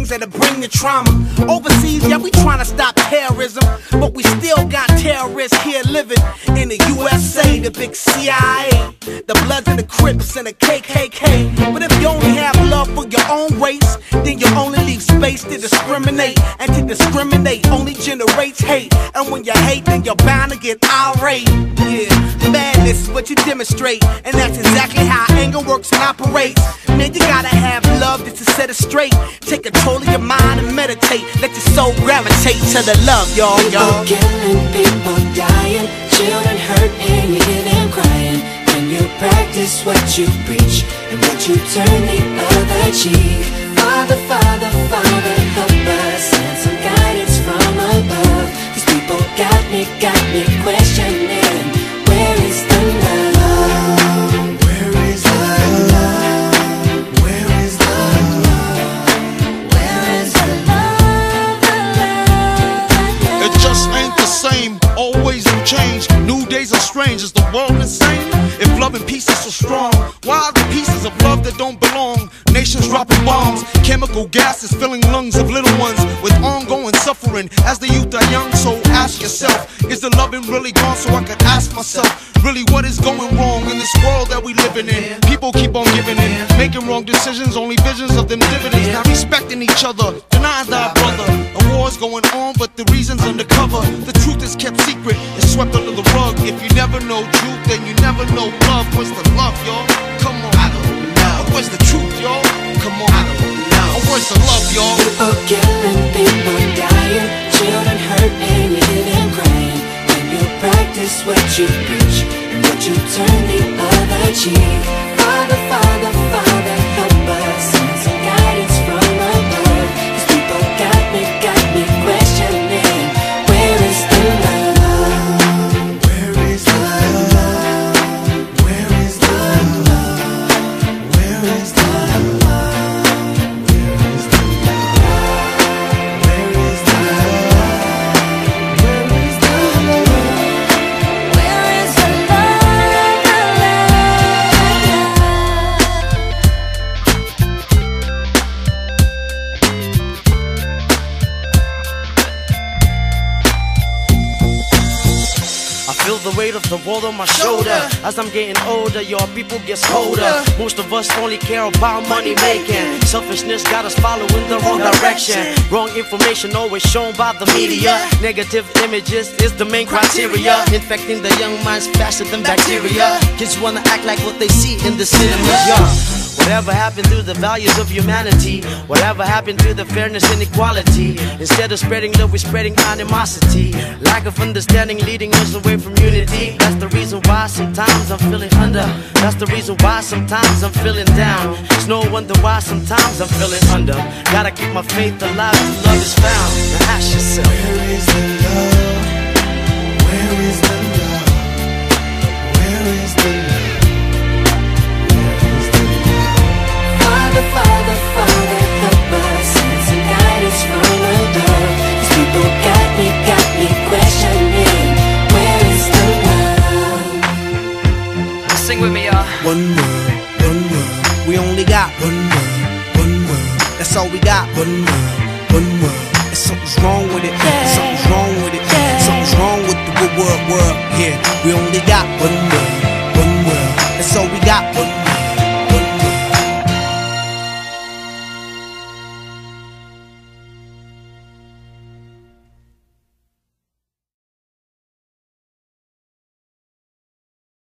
things that'll bring the trauma. Overseas, yeah, we trying to stop terrorism, but we still got terrorists here living in the USA, the big CIA, the Bloods and the Crips and the KKK. But if you only have love for your own race, then you only leave space to discriminate. And to discriminate only generates hate. And when you hate, then you're bound to get irate. Yeah, madness is what you demonstrate, and that's exactly how anger works and operates. Man, you gotta have love just to set it straight. Take control of your mind and meditate. Let your soul gravitate to the love, y'all. People killing, people dying, children hurt and you hear them crying. When you practice what you preach, and would you turn the other cheek? Father, Father, Father, help us, send some guidance from above. These people got me questioning, where is the love? Where is the love? Where is the love? Where is the love? It just ain't the same, always new change. New days are strange, is the world insane? If love and peace is so strong, why are the pieces of love that don't belong? Nations dropping bombs, chemical gases filling lungs of little ones with ongoing suffering as the youth are young. So ask yourself, is the loving really gone? So I could ask myself, really what is going wrong in this world that we living in? People keep on giving in, making wrong decisions, only visions of them dividends. Not respecting each other, denying thy brother. A war's going on, but the reason's undercover. The truth is kept secret, it's swept under the rug. If you never know truth, then you never know love. Where's the love, y'all? Come on, I don't know. Where's the truth, y'all? Come on, I don't know. Where's the love, y'all? People killing, people dying, children hurt and you hear them crying. When you practice what you preach, and would you turn the other cheek? Father, Father, Father, help us, send some guidance from above. These people got me questioning, where is the love? Where is the love? Where is the love? Where is the love? Where is the love? Where is the love? Where is the love? Where is the I feel the weight of the world on my shoulder. As I'm getting older, your people get colder. Most of us only care about money making. Selfishness got us following the wrong direction. Wrong information always shown by the media. Negative images is the main criteria, infecting the young minds faster than bacteria. Kids wanna act like what they see in the cinemas, yeah. Whatever happened to the values of humanity? Whatever happened to the fairness and equality? Instead of spreading love, we're spreading animosity. Lack of understanding leading us away from unity. That's the reason why sometimes I'm feeling under. That's the reason why sometimes I'm feeling down. It's no wonder why sometimes I'm feeling under. Gotta keep my faith alive till love is found. Now ask yourself, Where is the love? Where is the love? Where is the love? Father, Father, Father, help us, send some guidance from above. These people got me questioning, where is the love? sing with me, y'all. One world, we only got one world, that's all we got. One world, and something's wrong with it.